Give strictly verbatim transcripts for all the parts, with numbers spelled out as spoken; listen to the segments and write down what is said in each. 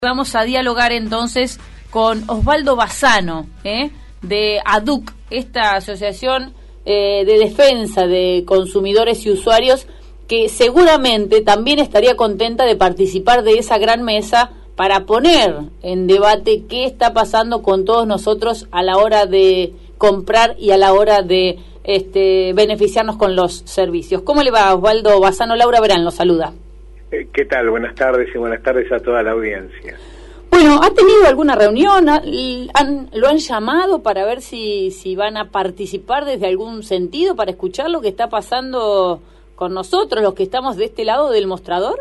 Vamos a dialogar entonces con Osvaldo Bassano, ¿eh? de ADUC, esta asociación eh, de defensa de consumidores y usuarios, que seguramente también estaría contenta de participar de esa gran mesa para poner en debate qué está pasando con todos nosotros a la hora de comprar y a la hora de este, beneficiarnos con los servicios. ¿Cómo le va, Osvaldo Bassano? Laura Verán lo saluda. ¿Qué tal? Buenas tardes y buenas tardes a toda la audiencia. Bueno, ¿ha tenido alguna reunión? ¿Han, ¿Lo han llamado para ver si, si van a participar desde algún sentido, para escuchar lo que está pasando con nosotros, los que estamos de este lado del mostrador?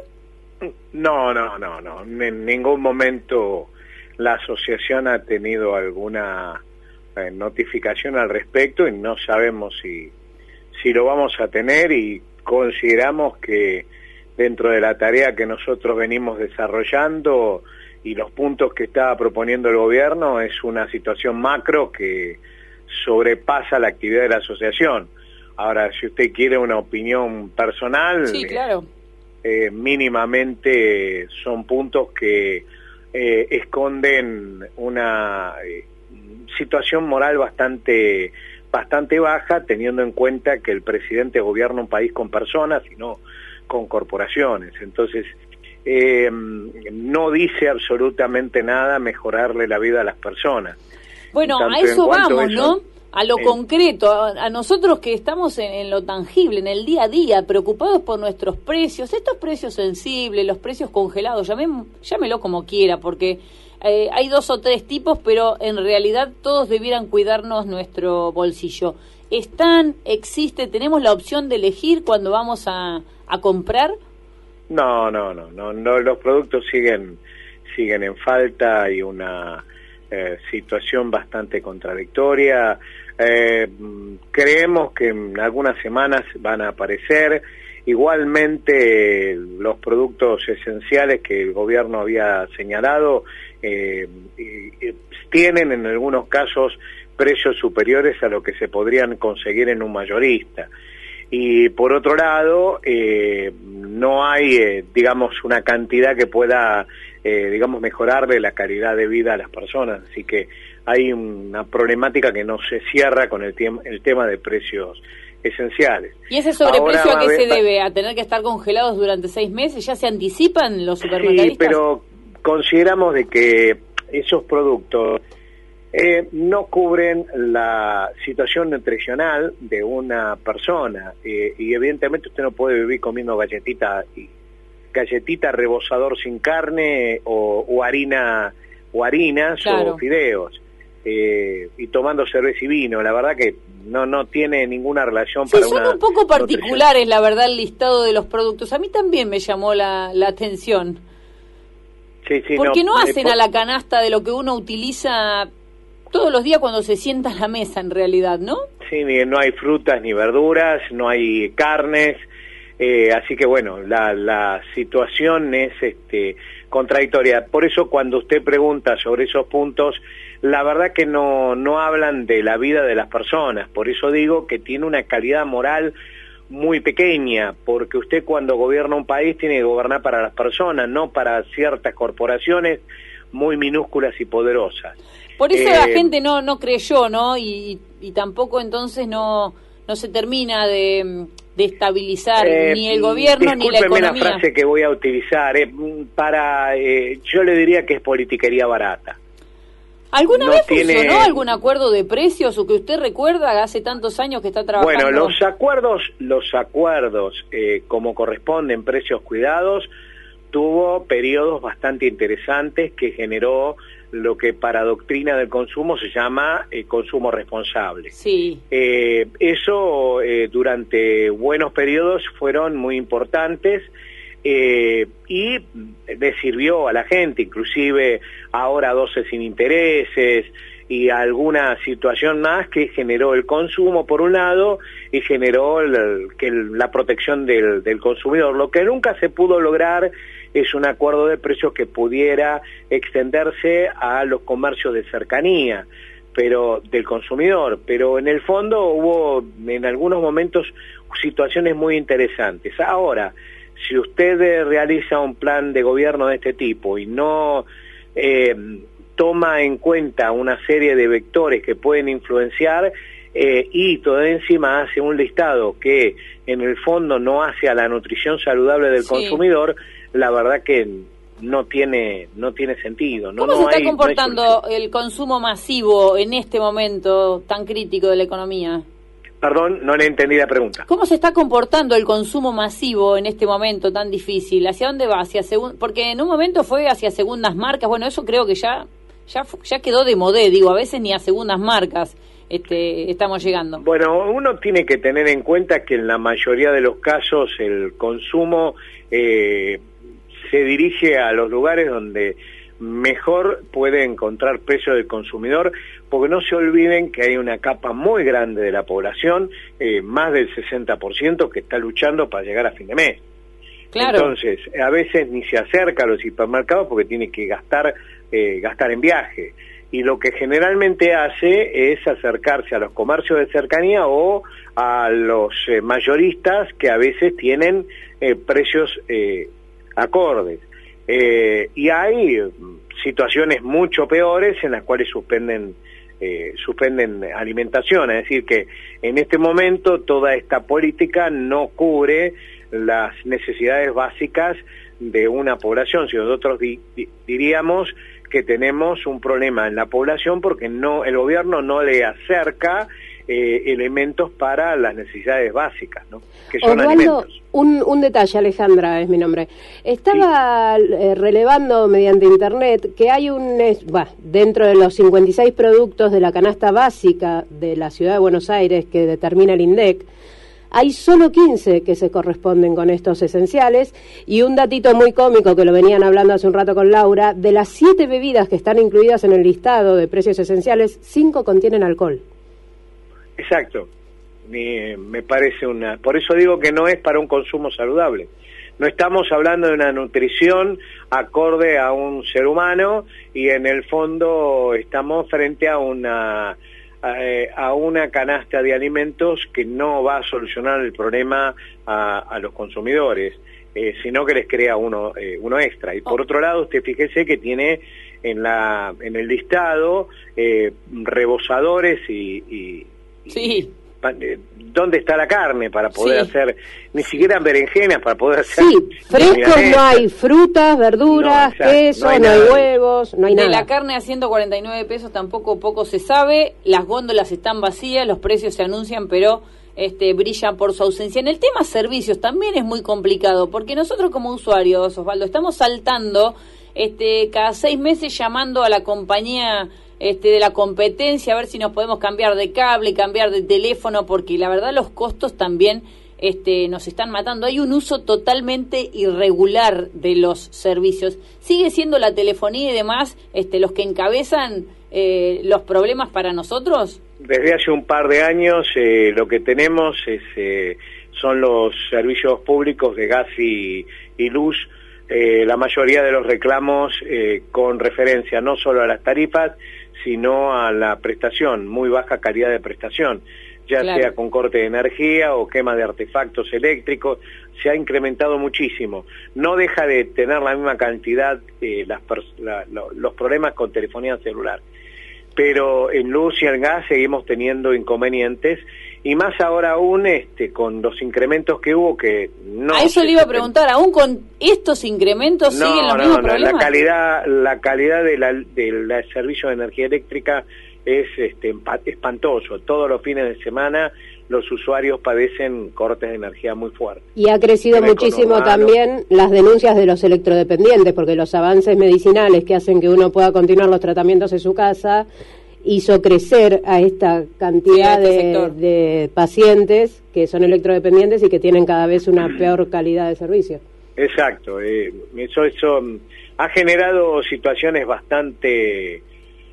No, no, no, no. En ningún momento la asociación ha tenido alguna eh, notificación al respecto y no sabemos si, si lo vamos a tener, y consideramos que dentro de la tarea que nosotros venimos desarrollando y los puntos que está proponiendo el gobierno es una situación macro que sobrepasa la actividad de la asociación. Ahora, si usted quiere una opinión personal, sí, claro. eh, mínimamente son puntos que eh, esconden una eh, situación moral bastante bastante baja, teniendo en cuenta que el presidente gobierna un país con personas y no con corporaciones. Entonces, eh, no dice absolutamente nada mejorarle la vida a las personas. Bueno, a eso vamos, eso, ¿no? A lo eh, concreto, a, a nosotros que estamos en, en lo tangible, en el día a día, preocupados por nuestros precios, estos precios sensibles, los precios congelados, llamé, llámelo como quiera, porque eh, hay dos o tres tipos, pero en realidad todos debieran cuidarnos nuestro bolsillo. ¿Están, existe, tenemos la opción de elegir cuando vamos a, a comprar? No, no, no, no, no, los productos siguen siguen en falta. Hay una eh, situación bastante contradictoria. Eh, creemos que en algunas semanas van a aparecer. Igualmente, los productos esenciales que el gobierno había señalado eh, eh, tienen en algunos casos precios superiores a lo que se podrían conseguir en un mayorista. Y por otro lado, eh, no hay, eh, digamos, una cantidad que pueda, eh, digamos, mejorarle la calidad de vida a las personas. Así que hay una problemática que no se cierra con el, tem- el tema de precios esenciales. ¿Y ese sobreprecio a qué se debe? ¿A tener que estar congelados durante seis meses? ¿Ya se anticipan los supermercadistas? Sí, pero consideramos de que esos productos Eh, no cubren la situación nutricional de una persona, eh, y evidentemente usted no puede vivir comiendo galletita y galletita rebozador sin carne o, o harina o harinas, claro, o fideos, eh, y tomando cerveza y vino. La verdad que no no tiene ninguna relación. Sí, para son una un poco particulares, la verdad, el listado de los productos. A mí también me llamó la, la atención. Sí, sí, porque no, no hacen eh, por... a la canasta de lo que uno utiliza todos los días cuando se sienta a la mesa, en realidad, ¿no? Sí, no hay frutas ni verduras, no hay carnes, eh, así que bueno, la, la situación es este, contradictoria. Por eso cuando usted pregunta sobre esos puntos, la verdad que no, no hablan de la vida de las personas. Por eso digo que tiene una calidad moral muy pequeña, porque usted cuando gobierna un país tiene que gobernar para las personas, no para ciertas corporaciones muy minúsculas y poderosas. Por eso eh, la gente no no creyó, ¿no? Y, y tampoco entonces no no se termina de, de estabilizar eh, ni el gobierno ni la economía. La frase que voy a utilizar, eh, para eh, yo le diría que es politiquería barata. ¿Alguna no vez tiene... funcionó algún acuerdo de precios o que usted recuerda hace tantos años que está trabajando? Bueno, los acuerdos, los acuerdos eh, como corresponden, precios cuidados, tuvo periodos bastante interesantes que generó lo que para doctrina del consumo se llama eh, consumo responsable. Sí. Eh, eso eh, durante buenos periodos fueron muy importantes eh, y le sirvió a la gente, inclusive ahora doce sin intereses y alguna situación más que generó el consumo por un lado y generó el, que el, la protección del, del consumidor. Lo que nunca se pudo lograr es un acuerdo de precios que pudiera extenderse a los comercios de cercanía, pero del consumidor, pero en el fondo hubo en algunos momentos situaciones muy interesantes. Ahora, si usted realiza un plan de gobierno de este tipo y no eh, toma en cuenta una serie de vectores que pueden influenciar eh, y todo encima hace un listado que en el fondo no hace a la nutrición saludable del sí. consumidor, la verdad que no tiene no tiene sentido. No, ¿Cómo no se está hay, comportando no hay el consumo masivo en este momento tan crítico de la economía? Perdón, no le entendí la pregunta. ¿Cómo se está comportando el consumo masivo en este momento tan difícil? ¿Hacia dónde va? Hacia segun... Porque en un momento fue hacia segundas marcas. Bueno, eso creo que ya ya ya quedó de modé. Digo, a veces ni a segundas marcas este, estamos llegando. Bueno, uno tiene que tener en cuenta que en la mayoría de los casos el consumo eh, se dirige a los lugares donde mejor puede encontrar precio del consumidor, porque no se olviden que hay una capa muy grande de la población, eh, más del sesenta por ciento, que está luchando para llegar a fin de mes. Claro. Entonces, a veces ni se acerca a los hipermercados porque tiene que gastar, eh, gastar en viaje. Y lo que generalmente hace es acercarse a los comercios de cercanía o a los eh, mayoristas, que a veces tienen eh, precios eh, acordes. Eh, y hay situaciones mucho peores en las cuales suspenden eh, suspenden alimentación, es decir que en este momento toda esta política no cubre las necesidades básicas de una población. Si nosotros di, di, diríamos que tenemos un problema en la población porque no el gobierno no le acerca eh, elementos para las necesidades básicas, ¿no? Que son Osvaldo, alimentos. Un, un detalle, Alejandra es mi nombre. Estaba sí. eh, relevando mediante internet que hay un, eh, bah, dentro de los cincuenta y seis productos de la canasta básica de la ciudad de Buenos Aires que determina el INDEC, hay solo quince que se corresponden con estos esenciales, y un datito muy cómico que lo venían hablando hace un rato con Laura, de las siete bebidas que están incluidas en el listado de precios esenciales, cinco contienen alcohol. Exacto. Me, me parece una... Por eso digo que no es para un consumo saludable. No estamos hablando de una nutrición acorde a un ser humano, y en el fondo estamos frente a una... a una canasta de alimentos que no va a solucionar el problema a, a los consumidores, eh, sino que les crea uno eh, uno extra. Y por otro lado, usted fíjese que tiene en la en el listado eh, rebosadores y, y, sí. y ¿dónde está la carne para poder sí. hacer? Ni siquiera berenjenas para poder hacer... Sí, frescos no hay, frutas, verduras, no, queso, no hay, no hay huevos, no hay de nada. De la carne a ciento cuarenta y nueve pesos tampoco poco se sabe, las góndolas están vacías, los precios se anuncian, pero este brillan por su ausencia. En el tema servicios también es muy complicado, porque nosotros como usuarios, Osvaldo, estamos saltando este cada seis meses llamando a la compañía... Este, de la competencia, a ver si nos podemos cambiar de cable, cambiar de teléfono, porque la verdad los costos también este, nos están matando. Hay un uso totalmente irregular de los servicios. Sigue siendo la telefonía y demás este, los que encabezan eh, los problemas para nosotros. Desde hace un par de años eh, lo que tenemos es, eh, son los servicios públicos de gas y, y luz. Eh, la mayoría de los reclamos eh, con referencia no solo a las tarifas, sino a la prestación, muy baja calidad de prestación, ya claro. sea con corte de energía o quema de artefactos eléctricos, se ha incrementado muchísimo. No deja de tener la misma cantidad eh, las la, lo, los problemas con telefonía celular, pero en luz y en gas seguimos teniendo inconvenientes, y más ahora aún este con los incrementos que hubo, que no... A eso le iba a preguntar, ¿aún con estos incrementos no, siguen los no, mismos no, problemas? La calidad, la calidad de la, del servicio de energía eléctrica es este, espantoso. Todos los fines de semana los usuarios padecen cortes de energía muy fuertes. Y ha crecido muchísimo también las denuncias de los electrodependientes, porque los avances medicinales que hacen que uno pueda continuar los tratamientos en su casa hizo crecer a esta cantidad sí, este de, de pacientes que son electrodependientes y que tienen cada vez una peor calidad de servicio. Exacto, eh, eso, eso ha generado situaciones bastante,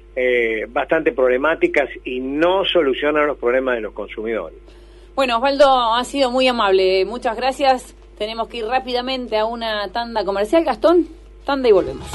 eh, bastante problemáticas y no solucionan los problemas de los consumidores. Bueno, Osvaldo, ha sido muy amable, muchas gracias. Tenemos que ir rápidamente a una tanda comercial. Gastón, tanda y volvemos.